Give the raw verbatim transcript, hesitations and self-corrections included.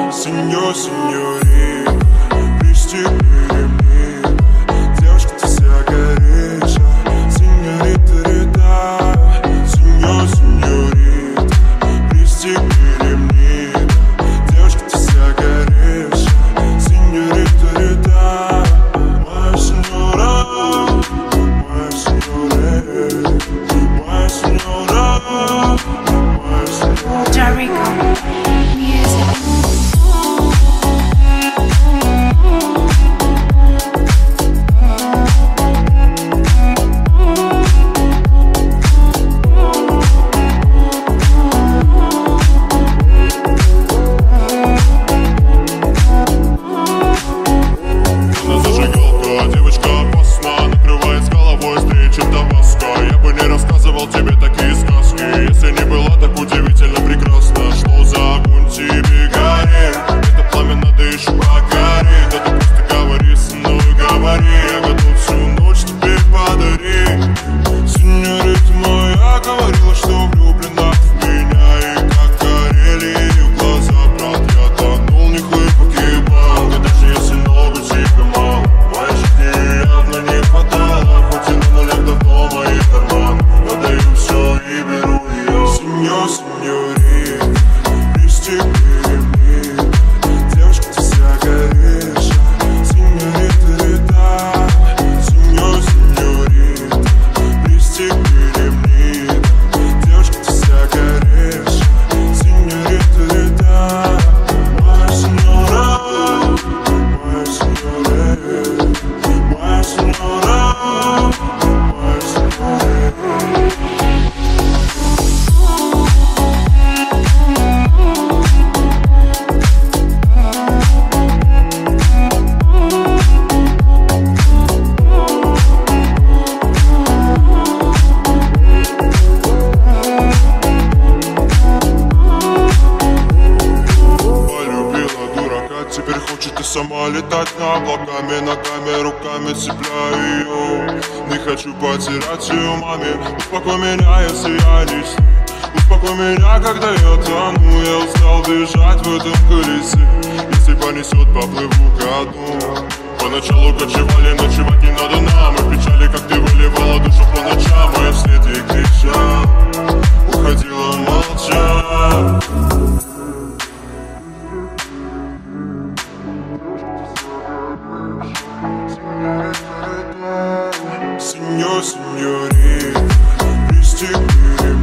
Сеньор, сеньорит, пристегни ремни. Девушка, ты вся горишь, сеньорита Рита. Сеньор, сеньорит, пристегни ремни. Девушка, ты вся горишь, сеньорита Рита. Моя сеньора, моя сеньора, моя сеньора, моя сеньора. Jericho Music. Теперь хочет и сама летать на облаками, ногами, руками цепляю ее. Не хочу потерять ее маме. Успокой меня, если я не сну. Успокой меня, когда я тону. Я устал бежать в этом колесе. Если понесет, поплыву ко дну. Поначалу кочевали, ночевать не надо нам. И печали, как ты выливала душу по ночам. А я вслед ей кричал, уходила молча. Сеньор, сеньорит, пристегни ремни.